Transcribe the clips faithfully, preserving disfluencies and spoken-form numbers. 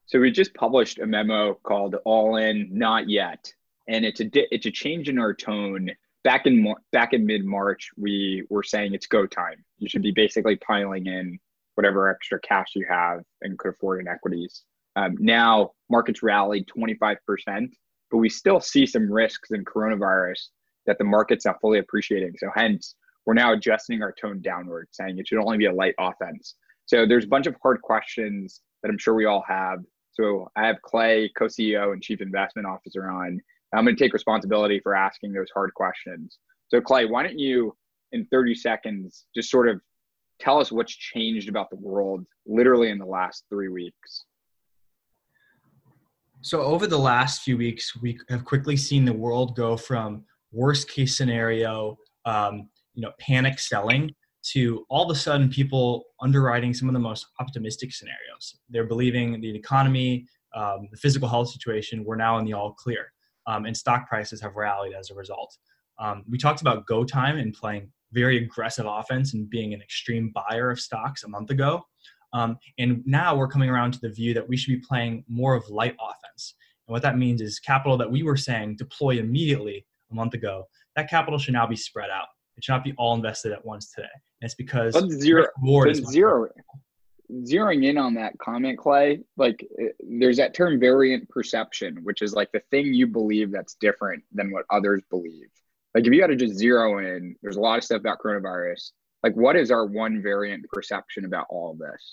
So we just published a memo called "All In, Not Yet," and it's a di- it's a change in our tone. Back in Mar- back in mid March, we were saying it's go time. You should be basically piling in whatever extra cash you have and could afford in equities. Um, now markets rallied twenty-five percent, but we still see some risks in coronavirus that the market's not fully appreciating. So hence, we're now adjusting our tone downward, saying it should only be a light offense. So there's a bunch of hard questions that I'm sure we all have. So I have Clay, co-C E O and Chief Investment Officer on. I'm going to take responsibility for asking those hard questions. So Clay, why don't you, in thirty seconds, just sort of tell us what's changed about the world literally in the last three weeks? So over the last few weeks, we have quickly seen the world go from worst case scenario, um, you know, panic selling to all of a sudden people underwriting some of the most optimistic scenarios. They're believing the economy, um, the physical health situation, we're now in the all clear. Um, and stock prices have rallied as a result. Um, we talked about go time and playing very aggressive offense and being an extreme buyer of stocks a month ago. Um, and now we're coming around to the view that we should be playing more of light offense. And what that means is capital that we were saying deploy immediately a month ago, that capital should now be spread out. It should not be all invested at once today. And it's because Let's zero, reward so is much zero, zeroing in on that comment, Clay, like there's that term variant perception, which is like the thing you believe that's different than what others believe. Like if you had to just zero in, there's a lot of stuff about coronavirus. Like what is our one variant perception about all of this?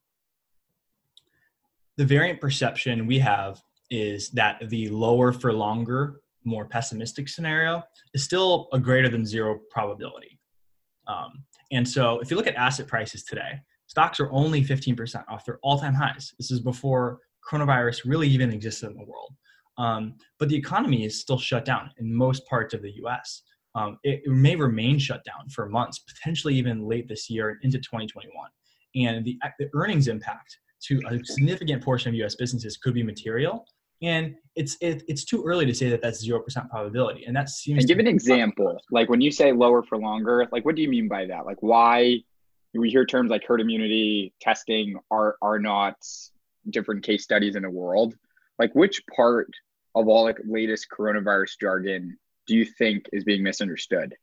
The variant perception we have is that the lower for longer, more pessimistic scenario is still a greater than zero probability. Um, and so if you look at asset prices today, stocks are only fifteen percent off their all-time highs. This is before coronavirus really even existed in the world. Um, but the economy is still shut down in most parts of the U S. Um, it, it may remain shut down for months, potentially even late this year and into twenty twenty-one. And the, the earnings impact to a significant portion of U S businesses could be material. And it's it, it's too early to say that that's zero percent probability. And that seems And to give an example. Like when you say lower for longer, like what do you mean by that? Like why we hear terms like herd immunity, testing, are are not different case studies in the world. Like which part of all the latest coronavirus jargon do you think is being misunderstood?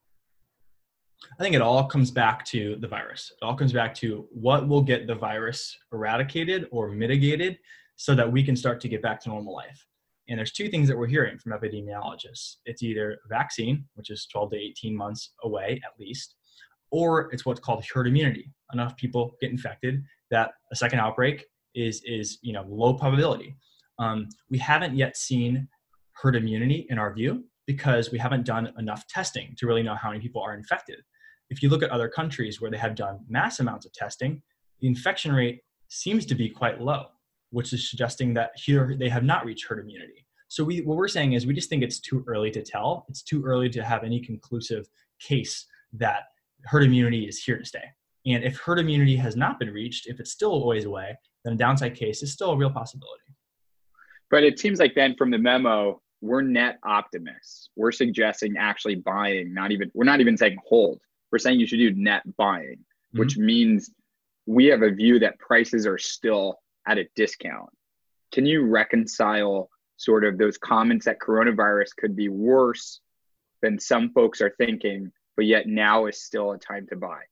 I think it all comes back to the virus. It all comes back to what will get the virus eradicated or mitigated so that we can start to get back to normal life. And there's two things that we're hearing from epidemiologists. It's either vaccine, which is twelve to eighteen months away at least, or it's what's called herd immunity. Enough people get infected that a second outbreak is, is you know, low probability. Um, we haven't yet seen herd immunity in our view because we haven't done enough testing to really know how many people are infected. If you look at other countries where they have done mass amounts of testing, the infection rate seems to be quite low, which is suggesting that here they have not reached herd immunity. So we, what we're saying is we just think it's too early to tell. It's too early to have any conclusive case that herd immunity is here to stay. And if herd immunity has not been reached, if it's still a ways away, then a downside case is still a real possibility. But it seems like then from the memo, we're net optimists. We're suggesting actually buying, not even, we're not even saying hold. We're saying you should do net buying, mm-hmm. which means we have a view that prices are still at a discount. Can you reconcile sort of those comments that coronavirus could be worse than some folks are thinking, but yet now is still a time to buy?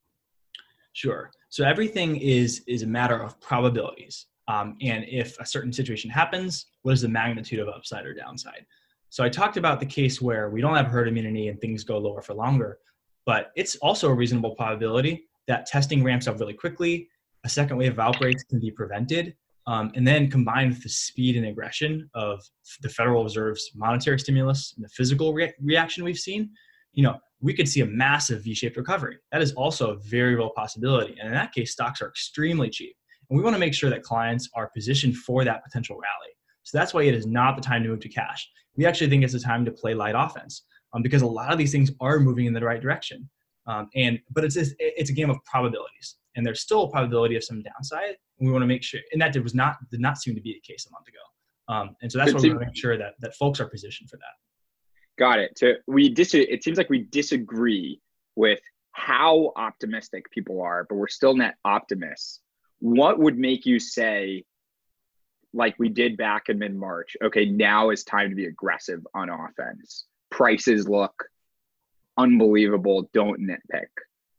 Sure. So everything is, is a matter of probabilities. Um, and if a certain situation happens, what is the magnitude of upside or downside? So I talked about the case where we don't have herd immunity and things go lower for longer, but it's also a reasonable probability that testing ramps up really quickly, a second wave of outbreaks can be prevented, um, and then combined with the speed and aggression of the Federal Reserve's monetary stimulus and the physical re- reaction we've seen, you know, we could see a massive V-shaped recovery. That is also a very real possibility. And in that case, stocks are extremely cheap. And we want to make sure that clients are positioned for that potential rally. So that's why it is not the time to move to cash. We actually think it's the time to play light offense um, because a lot of these things are moving in the right direction. Um, and but it's it's a game of probabilities, and there's still a probability of some downside. And we want to make sure, and that did, was not did not seem to be the case a month ago. Um, and so that's why we want to make sure that that folks are positioned for that. Got it. So we dis- It seems like we disagree with how optimistic people are, but we're still net optimists. What would make you say like we did back in mid-March, okay, now is time to be aggressive on offense. Prices look unbelievable. Don't nitpick.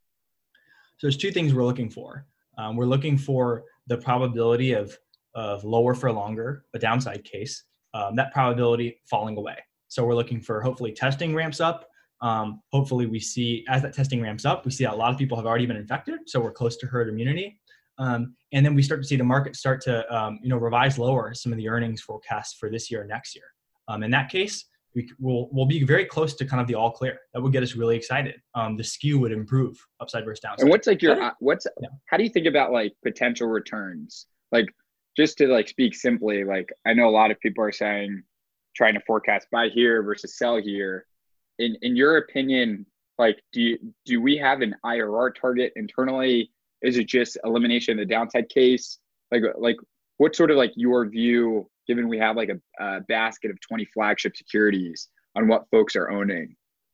So there's two things we're looking for. Um, we're looking for the probability of, of lower for longer, a downside case, um, that probability falling away. So we're looking for hopefully testing ramps up. Um, hopefully we see, as that testing ramps up, we see that a lot of people have already been infected. So we're close to herd immunity. Um, and then we start to see the market start to, um, you know, revise lower some of the earnings forecasts for this year and next year. Um, in that case, we will we'll be very close to kind of the all clear. That would get us really excited. Um, the skew would improve upside versus downside. And what's like your, uh, what's, yeah. how do you think about like potential returns? Like just to like speak simply, like I know a lot of people are saying, trying to forecast buy here versus sell here. In in your opinion, like do you, do we have an I R R target internally? Is it just elimination of the downside case? Like, like what sort of like your view, given we have like a, a basket of twenty flagship securities, on what folks are owning?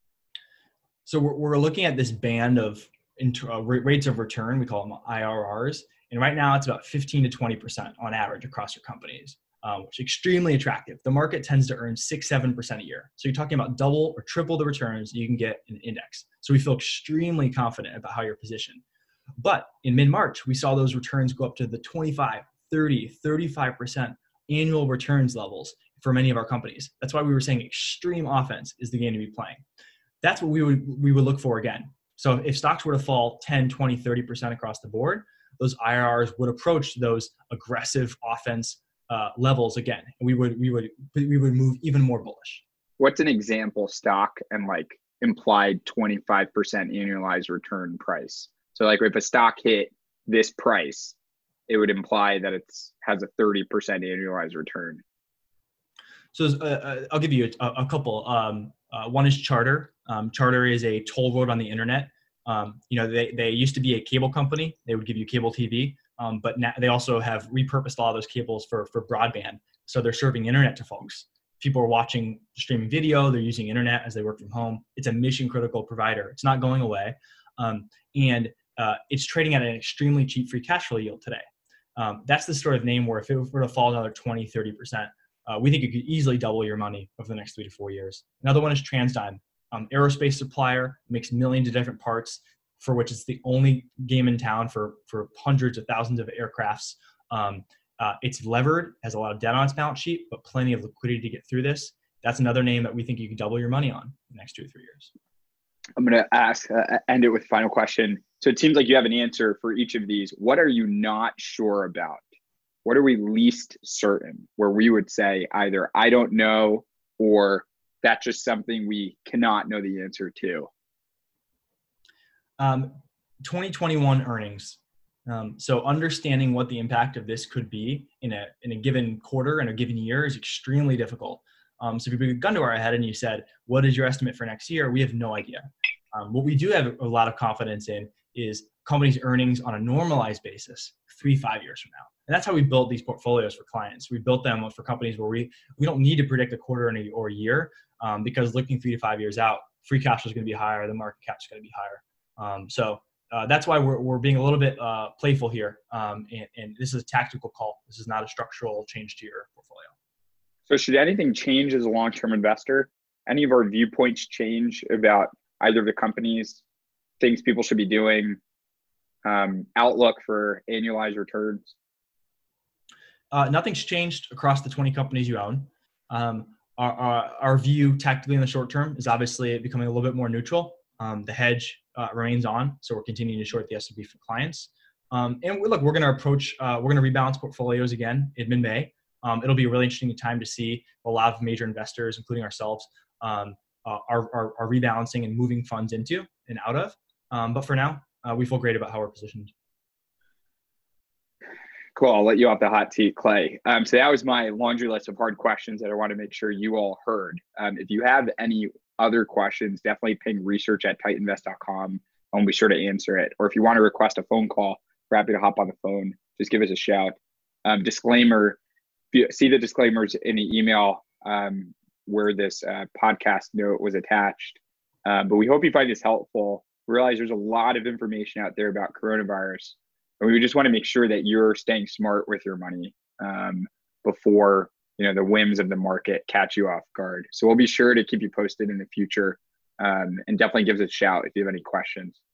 So we're, we're looking at this band of inter, uh, rates of return. We call them I R Rs. And right now it's about fifteen to twenty percent on average across your companies, uh, which is extremely attractive. The market tends to earn six, seven percent a year. So you're talking about double or triple the returns you can get in an index. So we feel extremely confident about how you're positioned. But in mid-March, we saw those returns go up to the twenty-five, thirty, thirty-five percent annual returns levels for many of our companies. That's why we were saying extreme offense is the game to be playing. That's what we would we would look for again. So if stocks were to fall ten, twenty, thirty percent across the board, those I R Rs would approach those aggressive offense uh, levels again. And we would we would we would move even more bullish. What's an example stock and like implied twenty-five percent annualized return price? So like if a stock hit this price, it would imply that it's has a thirty percent annualized return. So uh, I'll give you a, a couple. Um, uh, one is Charter. Um, Charter is a toll road on the internet. Um, you know, they, they used to be a cable company. They would give you cable T V, um, but now they also have repurposed a lot of those cables for, for broadband. So they're serving internet to folks. People are watching streaming video. They're using internet as they work from home. It's a mission critical provider. It's not going away. Um, and uh, it's trading at an extremely cheap free cash flow yield today. Um, that's the sort of name where if it were to fall another twenty, thirty percent, uh, we think it could easily double your money over the next three to four years. Another one is TransDigm, um, aerospace supplier, makes millions of different parts, for which it's the only game in town for, for hundreds of thousands of aircrafts. Um, uh, it's levered, has a lot of debt on its balance sheet, but plenty of liquidity to get through this. That's another name that we think you could double your money on in the next two to three years. I'm going to ask, uh, end it with a final question. So it seems like you have an answer for each of these. What are you not sure about? What are we least certain, where we would say either I don't know or that's just something we cannot know the answer to? Um, twenty twenty-one earnings. Um, so understanding what the impact of this could be in a in a given quarter and a given year is extremely difficult. Um, so if you put a gun to our head and you said, what is your estimate for next year? We have no idea. Um, what we do have a lot of confidence in is companies' earnings on a normalized basis three, five years from now. And that's how we built these portfolios for clients. We built them for companies where we, we don't need to predict a quarter and a, or a year um, because looking three to five years out, free cash flow is going to be higher, the market cap is going to be higher. Um, so uh, that's why we're, we're being a little bit uh, playful here. Um, and, and this is a tactical call. This is not a structural change to your portfolio. So should anything change as a long-term investor? Any of our viewpoints change about either of the companies, things people should be doing, um, outlook for annualized returns? Uh, nothing's changed across the twenty companies you own. Um, our, our, our view tactically in the short term is obviously becoming a little bit more neutral. Um, the hedge uh, remains on, so we're continuing to short the S and P for clients. Um, and we, look, we're going to approach, uh, we're going to rebalance portfolios again in mid-May. Um, it'll be a really interesting time to see a lot of major investors, including ourselves, um, uh, are, are, are rebalancing and moving funds into and out of. Um, but for now, uh, we feel great about how we're positioned. Cool. I'll let you off the hot seat, Clay. Um, so that was my laundry list of hard questions that I want to make sure you all heard. Um, if you have any other questions, definitely ping research at tightinvest dot com. I'll be sure to answer it. Or if you want to request a phone call, we're happy to hop on the phone. Just give us a shout. Um, disclaimer, if you see the disclaimers in the email um, where this uh, podcast note was attached. Um, but we hope you find this helpful. We realize there's a lot of information out there about coronavirus. And we just want to make sure that you're staying smart with your money. Um, before, you know, the whims of the market catch you off guard. So we'll be sure to keep you posted in the future, um, and definitely give us a shout if you have any questions.